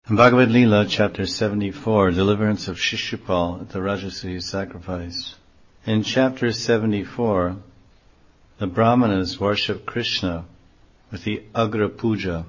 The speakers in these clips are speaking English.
In Bhagavad Lila, chapter 74, deliverance of Shishupal at the Rajasuya sacrifice. In chapter 74, the Brahmanas worship Krishna with the Agra Puja.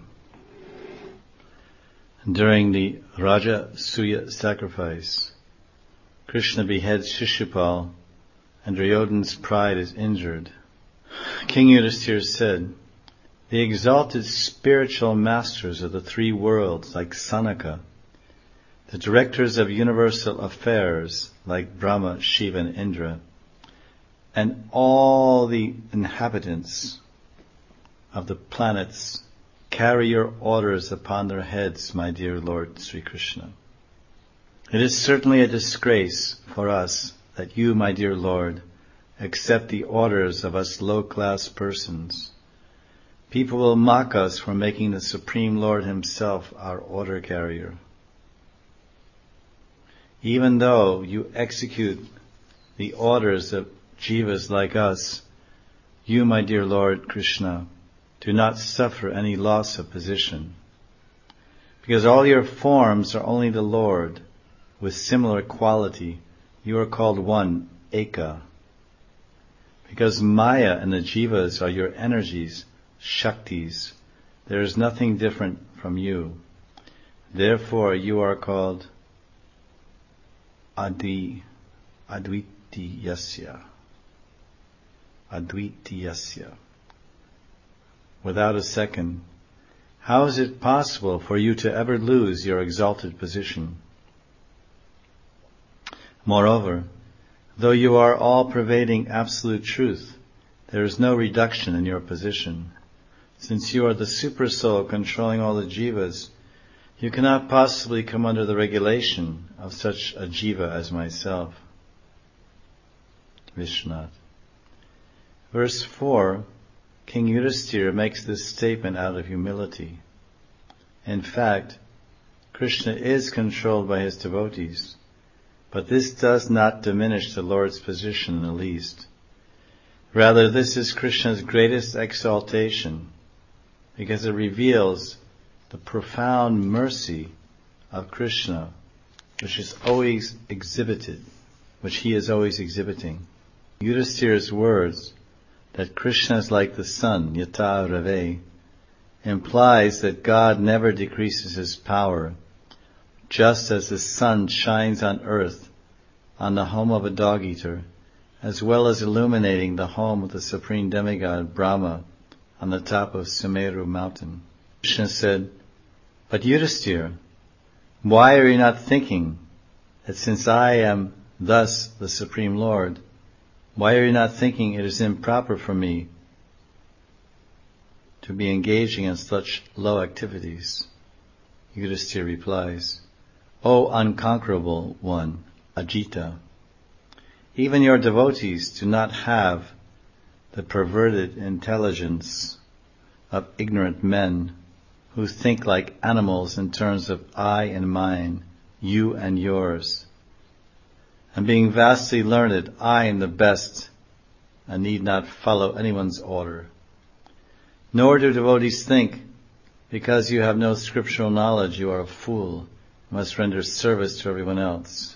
During the Rajasuya sacrifice, Krishna beheads Shishupal and Duryodhana's pride is injured. King Yudhisthira said, "The exalted spiritual masters of the three worlds like Sanaka, the directors of universal affairs like Brahma, Shiva and Indra, and all the inhabitants of the planets carry your orders upon their heads, my dear Lord Sri Krishna. It is certainly a disgrace for us that you, my dear Lord, accept the orders of us low-class persons. People will mock us for making the Supreme Lord himself our order carrier. Even though you execute the orders of jivas like us, you, my dear Lord Krishna, do not suffer any loss of position. Because all your forms are only the Lord, with similar quality, you are called one, Eka. Because Maya and the jivas are your energies, Shaktis, there is nothing different from you. Therefore you are called Advitiyasya. Advitiyasya. Without a second, how is it possible for you to ever lose your exalted position? Moreover, though you are all-pervading absolute truth, there is no reduction in your position. Since you are the super-soul controlling all the jivas, you cannot possibly come under the regulation of such a jiva as myself. Vishwanath. Verse 4, King Yudhisthira makes this statement out of humility. In fact, Krishna is controlled by his devotees, but this does not diminish the Lord's position in the least. Rather, this is Krishna's greatest exaltation, because it reveals the profound mercy of Krishna, which he is always exhibiting. Yudhisthira's words that Krishna is like the sun, yata rave, implies that God never decreases his power, just as the sun shines on earth, on the home of a dog-eater, as well as illuminating the home of the supreme demigod Brahma on the top of Sumeru mountain. Krishna said, "But Yudhisthira, why are you not thinking that since I am thus the Supreme Lord, why are you not thinking it is improper for me to be engaging in such low activities?" Yudhisthira replies, "O unconquerable one, Ajita, even your devotees do not have the perverted intelligence of ignorant men who think like animals in terms of I and mine, you and yours. And being vastly learned, I am the best and need not follow anyone's order. Nor do devotees think, because you have no scriptural knowledge, you are a fool, and must render service to everyone else.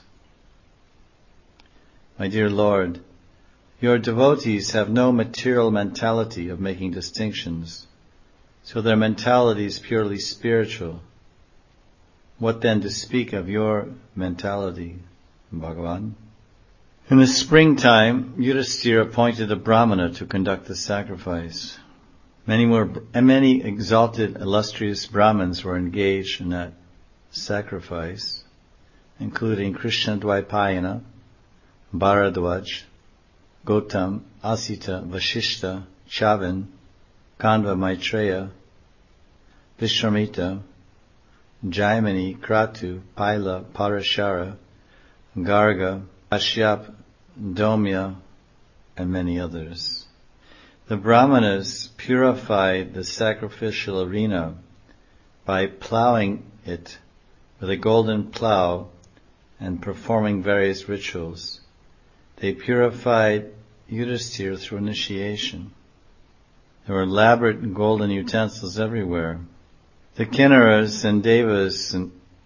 My dear Lord, your devotees have no material mentality of making distinctions, so their mentality is purely spiritual. What then to speak of your mentality, Bhagavan?" In the springtime, Yudhisthira appointed a Brahmana to conduct the sacrifice. Many exalted, illustrious Brahmins were engaged in that sacrifice, including Krishna Dvaipayana, Bharadwaj, Gautam, Asita, Vashishta, Chavin, Kanva Maitreya, Vishwamitra, Jaimini, Kratu, Paila, Parashara, Garga, Kashyap, Domya, and many others. The Brahmanas purified the sacrificial arena by plowing it with a golden plow and performing various rituals. They purified Yudhisthira through initiation. There were elaborate golden utensils everywhere. The Kinnaras and Devas and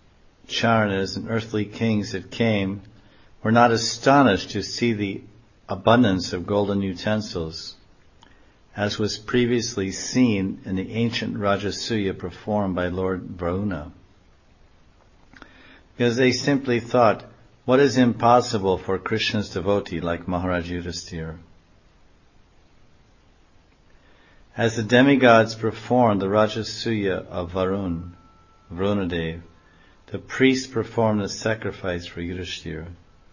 charanas and earthly kings that came were not astonished to see the abundance of golden utensils, as was previously seen in the ancient Rajasuya performed by Lord Varuna. Because they simply thought, what is impossible for Krishna's devotee like Maharaj Yudhisthira? As the demigods performed the Rajasuya of Varunadev, the priest performed the sacrifice for Yudhisthira.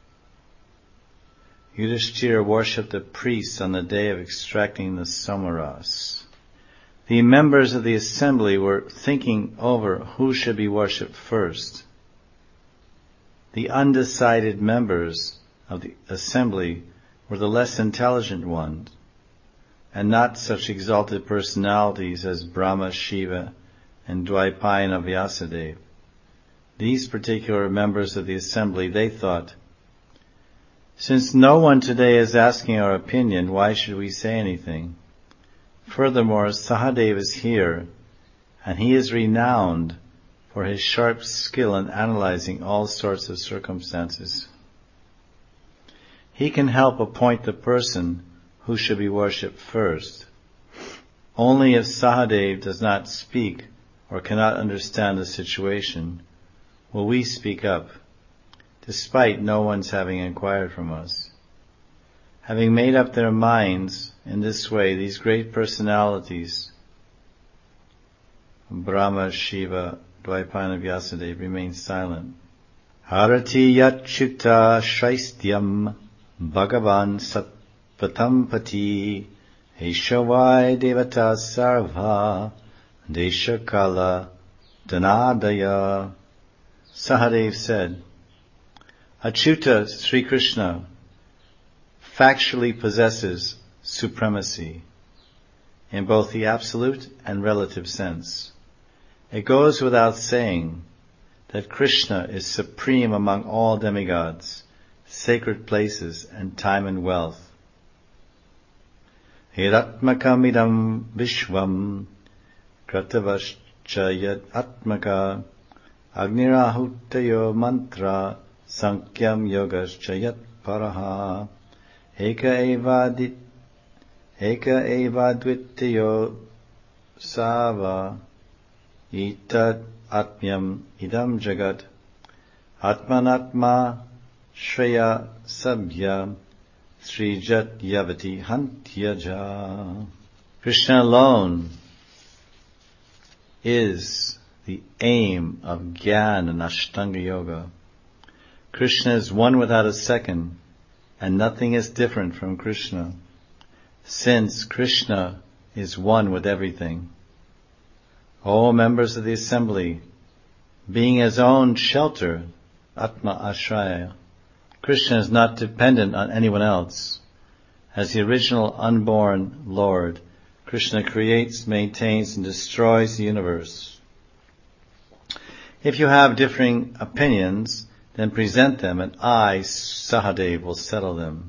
Yudhisthira worshipped the priests on the day of extracting the samaras. The members of the assembly were thinking over who should be worshipped first. The undecided members of the assembly were the less intelligent ones, and not such exalted personalities as Brahma, Shiva, and Dvaipayana Vyasadeva. These particular members of the assembly, they thought, since no one today is asking our opinion, why should we say anything? Furthermore, Sahadeva is here, and he is renowned for his sharp skill in analyzing all sorts of circumstances. He can help appoint the person who should be worshipped first. Only if Sahadeva does not speak or cannot understand the situation will we speak up, despite no one's having inquired from us. Having made up their minds in this way, these great personalities, Brahma, Shiva, Dvaipayana, Vyasadeva, remain silent. Harati yachyuta shaistyam bhagavan satpatampati eshavai devata sarva deshakala dhanadaya. Sahadeva said, Achyuta Sri Krishna factually possesses supremacy in both the absolute and relative sense. It goes without saying that Krishna is supreme among all demigods, sacred places, and time and wealth. Hiratmakam vishvam kratavascha yad atmaka agnirahutayo mantra sankyam yogascha yat paraha eka eva dvitiyo sava itad atmyam idam jagat atmanatma shreya sabhya srijat yavati hantyaja. Krishna alone is the aim of Jnana and Ashtanga Yoga. Krishna is one without a second, and nothing is different from Krishna, since Krishna is one with everything. O members of the assembly, being his own shelter, Atma Ashraya, Krishna is not dependent on anyone else. As the original unborn Lord, Krishna creates, maintains, and destroys the universe. If you have differing opinions, then present them, and I, Sahadeva, will settle them.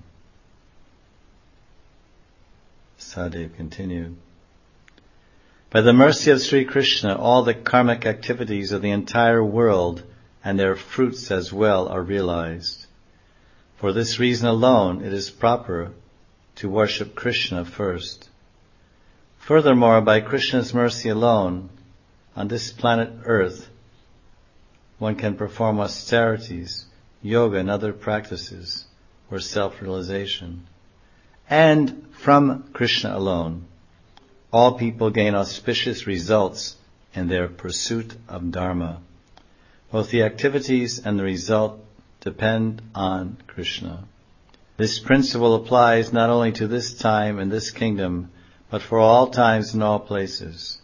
Sahadeva continued. By the mercy of Sri Krishna, all the karmic activities of the entire world and their fruits as well are realized. For this reason alone, it is proper to worship Krishna first. Furthermore, by Krishna's mercy alone, on this planet Earth, one can perform austerities, yoga, and other practices for self-realization. And from Krishna alone, all people gain auspicious results in their pursuit of Dharma. Both the activities and the result depend on Krishna. This principle applies not only to this time and this kingdom, but for all times and all places.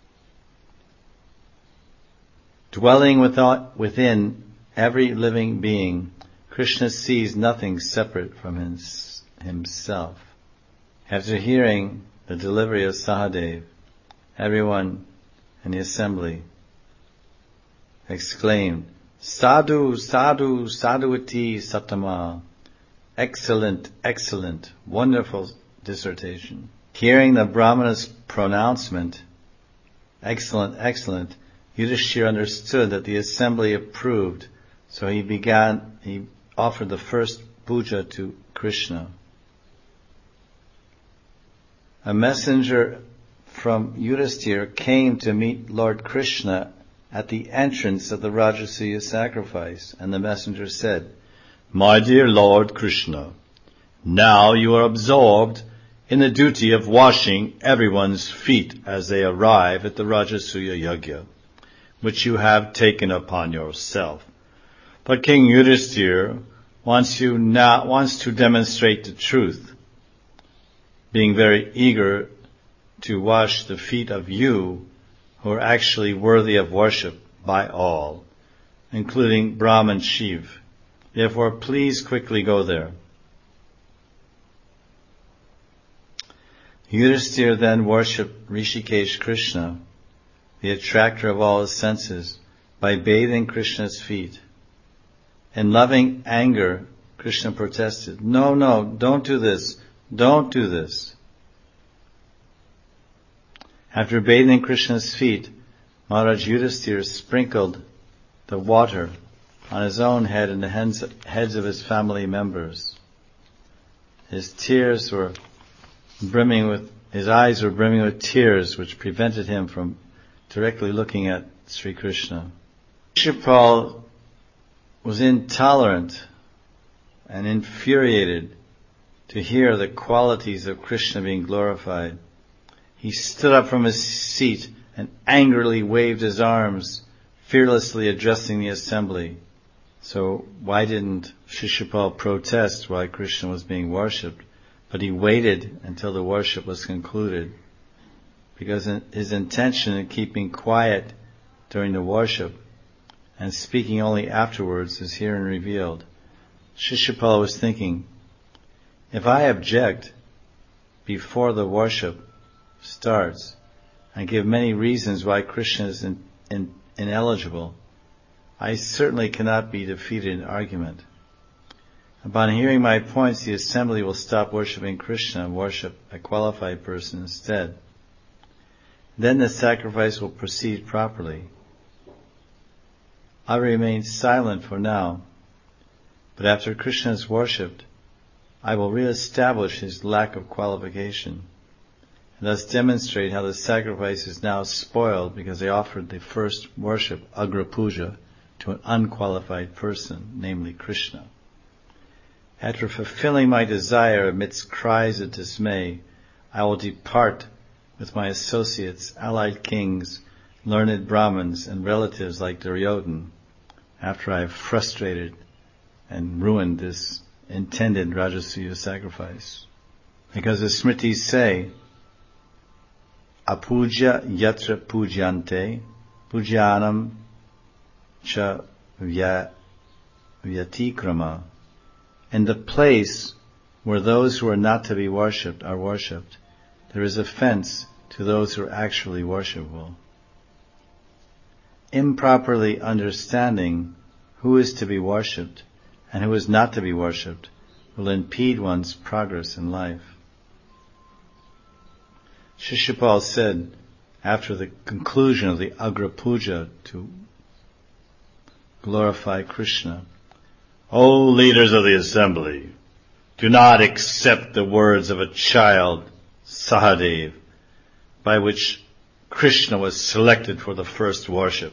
Dwelling within every living being, Krishna sees nothing separate from himself. After hearing the delivery of Sahadeva, everyone in the assembly exclaimed, Sadhu, sadhu, sadhuati satama. Excellent, excellent, wonderful dissertation. Hearing the Brahmana's pronouncement, excellent, excellent, Yudhishthira understood that the assembly approved, so he offered the first puja to Krishna. A messenger from Yudhishthira came to meet Lord Krishna at the entrance of the Rajasuya sacrifice, and the messenger said, "My dear Lord Krishna, now you are absorbed in the duty of washing everyone's feet as they arrive at the Rajasuya Yajna, which you have taken upon yourself. But King Yudhishthira wants to demonstrate the truth, being very eager to wash the feet of you who are actually worthy of worship by all, including Brahma and Shiv. Therefore, please quickly go there." Yudhishthira then worshipped Rishikesh Krishna, the attractor of all his senses, by bathing Krishna's feet. In loving anger, Krishna protested, No, don't do this. Don't do this." After bathing Krishna's feet, Maharaj Yudhishthira sprinkled the water on his own head and the heads of his family members. His eyes were brimming with tears, which prevented him from directly looking at Sri Krishna. Shishupal was intolerant and infuriated to hear the qualities of Krishna being glorified. He stood up from his seat and angrily waved his arms, fearlessly addressing the assembly. So why didn't Shishupal protest while Krishna was being worshipped? But he waited until the worship was concluded, because his intention in keeping quiet during the worship and speaking only afterwards is herein revealed. Shishupal was thinking, if I object before the worship starts and give many reasons why Krishna is ineligible, I certainly cannot be defeated in argument. Upon hearing my points, the assembly will stop worshipping Krishna and worship a qualified person instead. Then the sacrifice will proceed properly. I remain silent for now, but after Krishna is worshipped, I will re-establish his lack of qualification, and thus demonstrate how the sacrifice is now spoiled because they offered the first worship, Agra Puja, to an unqualified person, namely Krishna. After fulfilling my desire amidst cries of dismay, I will depart with my associates, allied kings, learned Brahmins, and relatives like Duryodhana, after I have frustrated and ruined this intended Rajasuya sacrifice. Because the Smritis say, Apuja yatra pujante, pujanam cha vyatikrama. In the place where those who are not to be worshipped are worshipped, there is offense to those who are actually worshipable. Improperly understanding who is to be worshipped and who is not to be worshipped will impede one's progress in life. Shishupal said, after the conclusion of the Agra Puja to glorify Krishna, O leaders of the assembly, do not accept the words of a child, Sahadev, by which Krishna was selected for the first worship.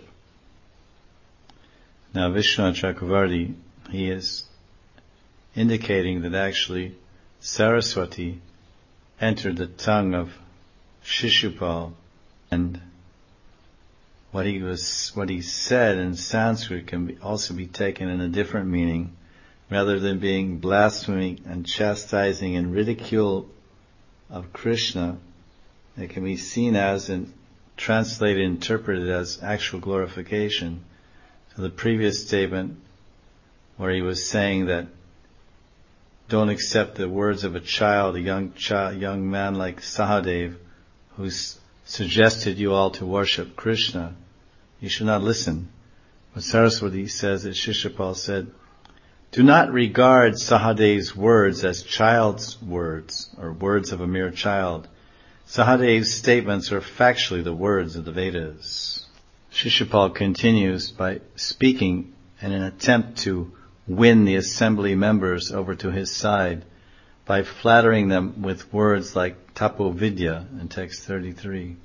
Now Vishwanath Chakravarti, he is indicating that actually Saraswati entered the tongue of Shishupal, and what he said in Sanskrit can also be taken in a different meaning. Rather than being blasphemy and chastising and ridicule of Krishna, it can be seen as and translated, interpreted as actual glorification. So the previous statement, where he was saying that don't accept the words of a child, a young man like Sahadev, who's suggested you all to worship Krishna, you should not listen. What Saraswati says, that Shishupal said, do not regard Sahadev's words as child's words, or words of a mere child. Sahadev's statements are factually the words of the Vedas. Shishupal continues by speaking in an attempt to win the assembly members over to his side by flattering them with words like Tapovidya in text 33.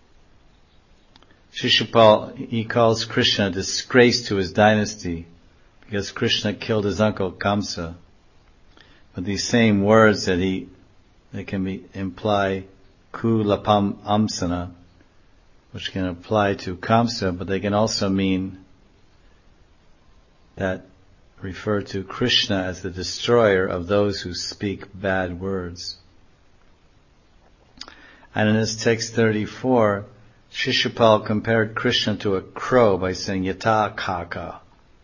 Shishupal, he calls Krishna a disgrace to his dynasty because Krishna killed his uncle Kamsa. But these same words they can imply Kulapam Amsana, which can apply to Kamsa, but they can also mean that refer to Krishna as the destroyer of those who speak bad words. And in this text 34, Shishupal compared Krishna to a crow by saying Yata Kaka.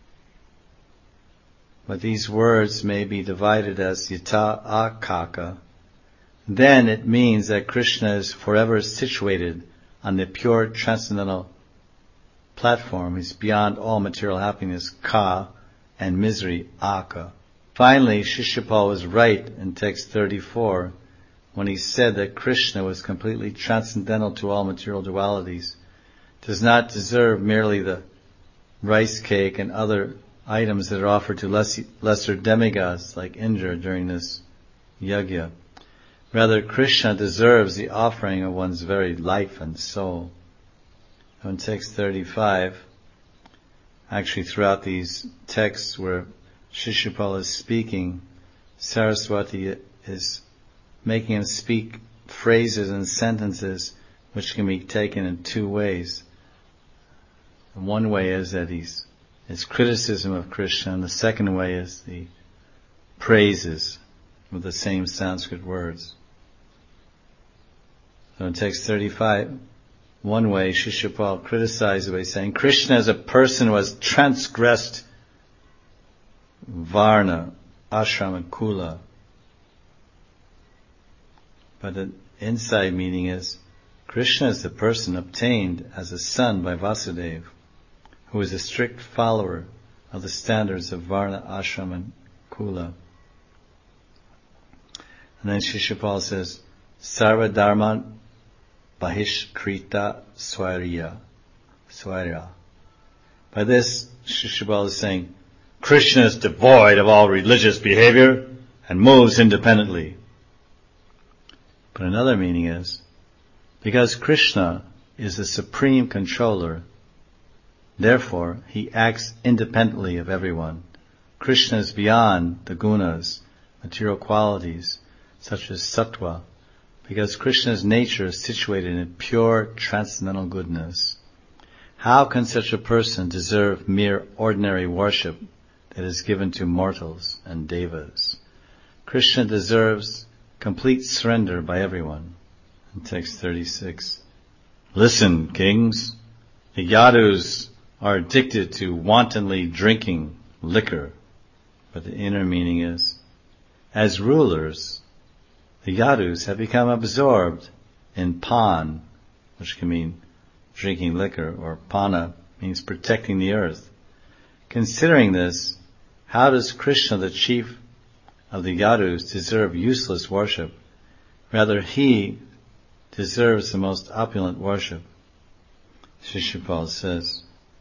But these words may be divided as Yata Akaka. Then it means that Krishna is forever situated on the pure transcendental platform. He's beyond all material happiness, Ka, and misery, Aka. Finally, Shishupal was right in text 34 when he said that Krishna was completely transcendental to all material dualities, does not deserve merely the rice cake and other items that are offered to lesser demigods like Indra during this yajna. Rather, Krishna deserves the offering of one's very life and soul. In text 35, actually throughout these texts where Shishupal is speaking, Saraswati is making him speak phrases and sentences which can be taken in two ways. And one way is that his criticism of Krishna, and the second way is the praises with the same Sanskrit words. So in text 35, one way Shishupal criticized by saying, Krishna is a person who has transgressed Varna, Ashram and Kula. But the inside meaning is, Krishna is the person obtained as a son by Vasudeva, who is a strict follower of the standards of Varna, Ashram and Kula. And then Shishupal says, Sarva Dharman Bahishkrita Swairya. By this, Shishupal is saying, Krishna is devoid of all religious behavior and moves independently. But another meaning is, because Krishna is the supreme controller, therefore he acts independently of everyone. Krishna is beyond the gunas, material qualities, such as sattva, because Krishna's nature is situated in pure transcendental goodness. How can such a person deserve mere ordinary worship that is given to mortals and devas? Krishna deserves complete surrender by everyone. In text 36, listen, kings, the Yadus are addicted to wantonly drinking liquor. But the inner meaning is, as rulers, the Yadus have become absorbed in pan, which can mean drinking liquor, or pana means protecting the earth. Considering this, how does Krishna, the chief of the Yadus, deserve useless worship? Rather, he deserves the most opulent worship. Shishupal says,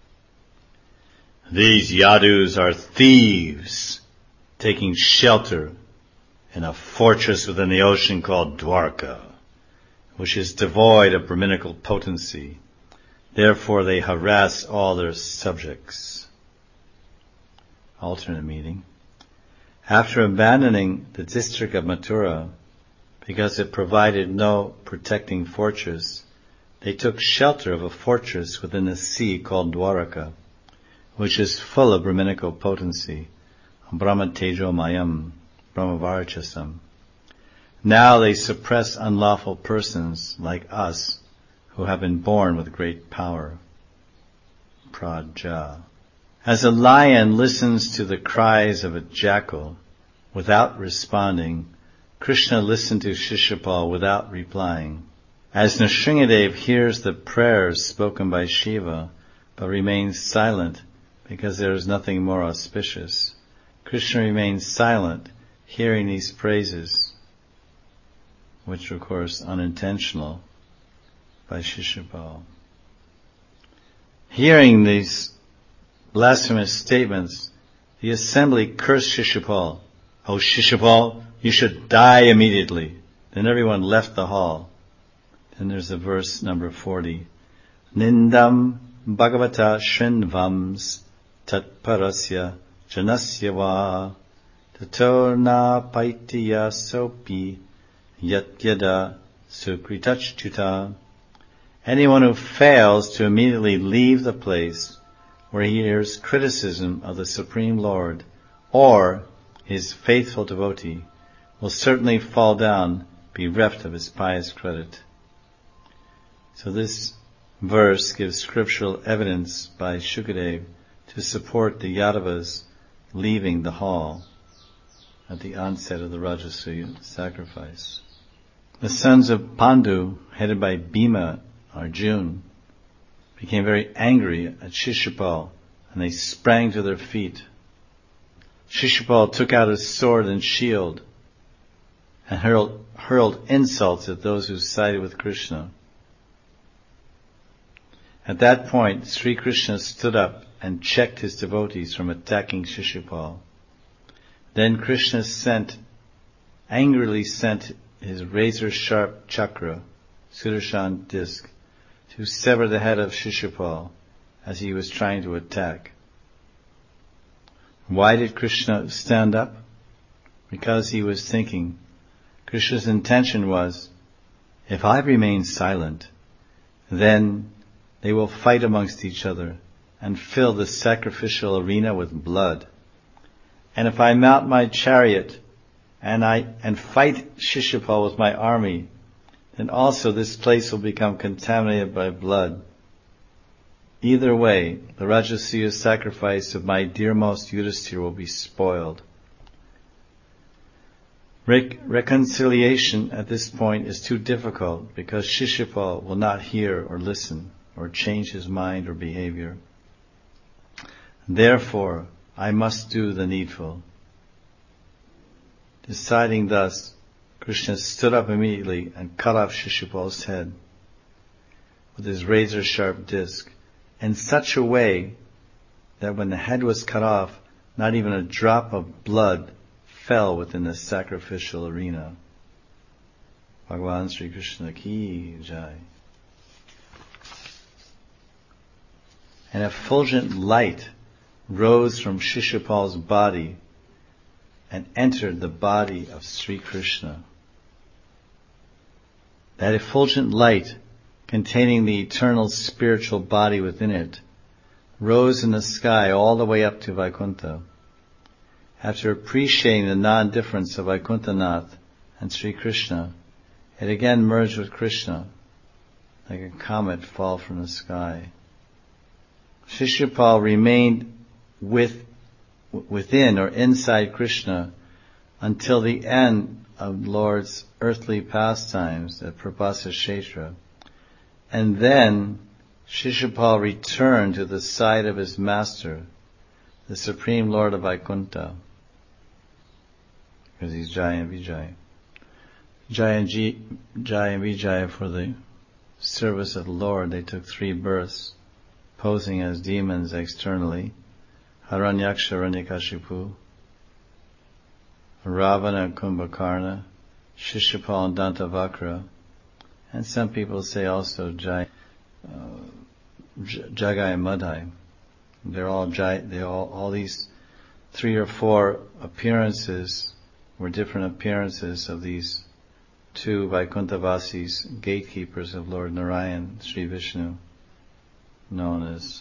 these Yadus are thieves, taking shelter in a fortress within the ocean called Dwarka, which is devoid of Brahminical potency. Therefore they harass all their subjects. Alternate meaning. After abandoning the district of Mathura, because it provided no protecting fortress, they took shelter of a fortress within the sea called Dwaraka, which is full of Brahminical potency, Brahma Tejo Mayam, Brahma Varachasam. Now they suppress unlawful persons like us, who have been born with great power. Praja. As a lion listens to the cries of a jackal without responding, Krishna listened to Shishupal without replying. As Nrsingadev hears the prayers spoken by Shiva, but remains silent because there is nothing more auspicious, Krishna remains silent, hearing these praises, which are of course unintentional, by Shishupal. Hearing these blasphemous statements, the assembly cursed Shishupal. "Oh, Shishupal, you should die immediately." Then everyone left the hall. Then there's the verse number 40. Nindam Bhagavata Shrinvams Tatparasya Janasya Va Tato Na Paitya Sopi Yatyada Sukritachchuta. Anyone who fails to immediately leave the place where he hears criticism of the Supreme Lord or his faithful devotee will certainly fall down, bereft of his pious credit. So this verse gives scriptural evidence by Shukadev to support the Yadavas leaving the hall at the onset of the Rajasuya sacrifice. The sons of Pandu, headed by Bhima, Arjuna, became very angry at Shishupal, and they sprang to their feet. Shishupal took out his sword and shield and hurled insults at those who sided with Krishna. At that point, Sri Krishna stood up and checked his devotees from attacking Shishupal. Then Krishna angrily sent his razor-sharp chakra, Sudarshan disc, to sever the head of Shishupal as he was trying to attack. Why did Krishna stand up? Because he was thinking. Krishna's intention was, if I remain silent, then they will fight amongst each other and fill the sacrificial arena with blood. And if I mount my chariot and fight Shishupal with my army, then also this place will become contaminated by blood. Either way, the Rajasuya sacrifice of my dearmost Yudhisthira will be spoiled. Reconciliation at this point is too difficult because Shishupal will not hear or listen or change his mind or behavior. Therefore, I must do the needful. Deciding thus, Krishna stood up immediately and cut off Shishupal's head with his razor-sharp disc in such a way that when the head was cut off, not even a drop of blood fell within the sacrificial arena. Bhagavan Sri Krishna ki jai. An effulgent light rose from Shishupal's body and entered the body of Sri Krishna. That effulgent light, containing the eternal spiritual body within it, rose in the sky all the way up to Vaikuntha. After appreciating the non-difference of Vaikuntanath and Sri Krishna, it again merged with Krishna, like a comet fall from the sky. Shishupal remained within or inside Krishna until the end of Lord's earthly pastimes at Prabhasa Kshetra. And then Shishupal returned to the side of his master, the Supreme Lord of Vaikuntha, because he's Jai and Vijay. Jai and Vijay, for the service of the Lord, they took 3 births, posing as demons externally: Haranyaksha, Hiranyakashipu, Ravana and Kumbhakarna, Shishupal and Dantavakra, and some people say also Jagai and Madhai. They're all these 3 or 4 appearances were different appearances of these 2 Vaikuntavasis, gatekeepers of Lord Narayan, Sri Vishnu, known as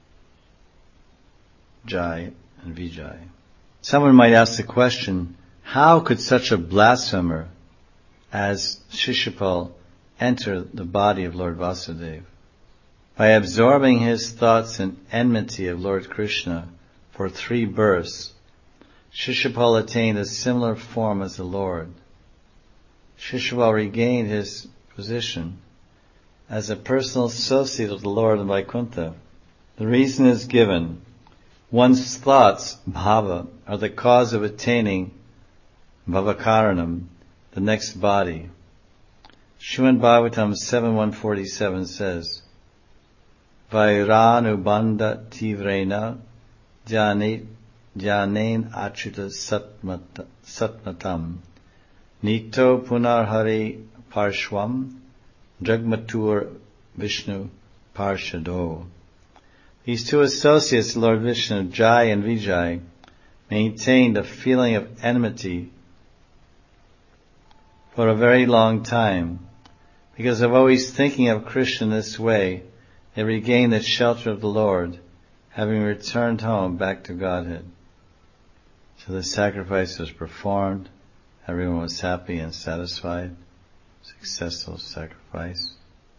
Jai and Vijay. Someone might ask the question, how could such a blasphemer as Shishupal enter the body of Lord Vasudeva? By absorbing his thoughts in enmity of Lord Krishna for 3 births, Shishupal attained a similar form as the Lord. Shishupal regained his position as a personal associate of the Lord in Vaikuntha. The reason is given. One's thoughts, bhava, are the cause of attaining bhavakaranam, the next body. Srimad Bhagavatam 7.147 says, Vairānubandha tivrena jnanen achyuta satmatam nito punarhari parshvam dragmatur Vishnu parshado. These two associates, Lord Vishnu, Jai and Vijay, maintained a feeling of enmity for a very long time. Because of always thinking of Krishna in this way, they regained the shelter of the Lord, having returned home back to Godhead. So the sacrifice was performed, everyone was happy and satisfied, successful sacrifice.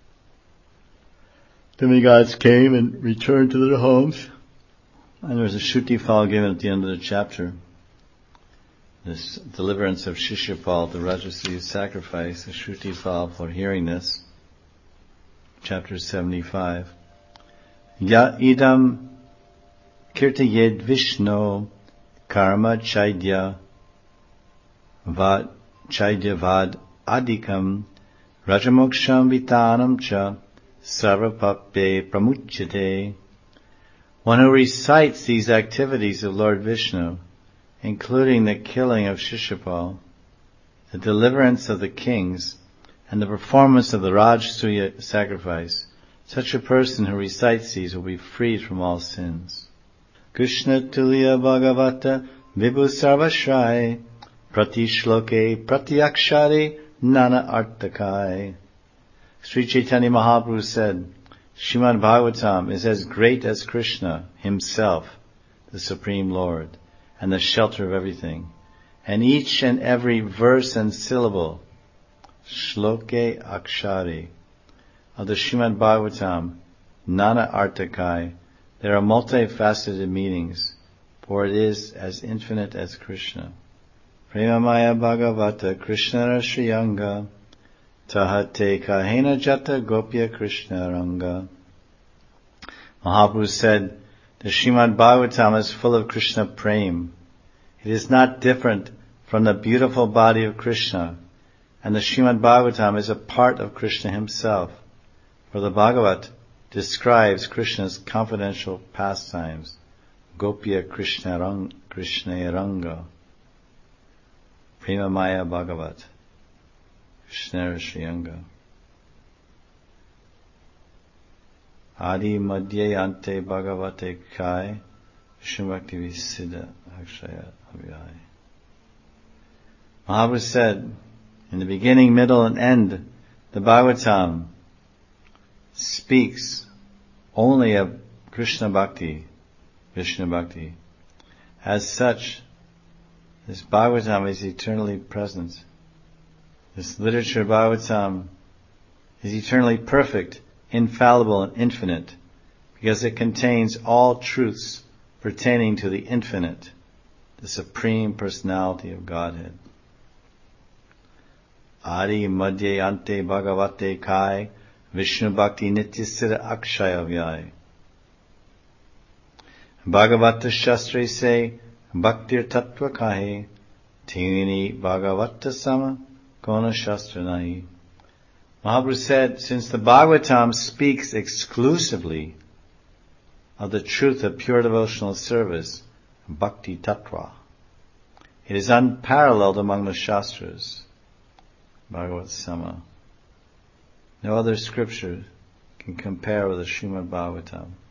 Demigods came and returned to their homes, and there was a Shruti fal given at the end of the chapter. This deliverance of Shishupal, the Rajasuya sacrifice, the Shruti fal for hearing this. Chapter 75. Ya idam kirtayed Vishno karma chaidya vad adikam rajamoksham vitanam cha sarvapape pramuchyate. One who recites these activities of Lord Vishnu, including the killing of Shishupal, the deliverance of the kings, and the performance of the Rajasuya sacrifice, such a person who recites these will be freed from all sins. Krishna Tulya Bhagavata Vibhu Sarvashrai Prati Shloke Prati Akshari Nana Artakai. Sri Chaitanya Mahaprabhu said, Srimad Bhagavatam is as great as Krishna himself, the Supreme Lord, and the shelter of everything. And each and every verse and syllable, Shloke Akshari, of the Srimad Bhagavatam, Nana Artakai, there are multifaceted meanings, for it is as infinite as Krishna. Premamaya Bhagavata Krishna Rashriyanga Tahate Kahena Jata Gopya Krishna Ranga. Mahaprabhu said, the Srimad Bhagavatam is full of Krishna Prem. It is not different from the beautiful body of Krishna, and the Srimad Bhagavatam is a part of Krishna himself, for the Bhagavat describes Krishna's confidential pastimes, Gopya Krishna Ranga, Premamaya Bhagavat, Krishna Shriyanga. Adi Madhya Ante Bhagavate Kai Vishnu Bhakti Visiddha Akshaya Avyaya. Mahaprabhu said, in the beginning, middle, and end, the Bhagavatam speaks only of Krishna Bhakti, Vishnu Bhakti. As such, this Bhagavatam is eternally present. This literature, Bhagavatam, is eternally perfect, infallible, and infinite, because it contains all truths pertaining to the infinite, the Supreme Personality of Godhead. Adi Madhya Ante Bhagavate Kai Vishnu Bhakti Nityasira Akshaya Vyai. Bhagavata Shastre se Bhaktir Tattva Kahe Tini Bhagavata Sama Kona Shastra Nahi. Mahaprabhu said, since the Bhagavatam speaks exclusively of the truth of pure devotional service, Bhakti Tattva, it is unparalleled among the Shastras. Bhagavat Sama. No other scripture can compare with the Srimad Bhagavatam.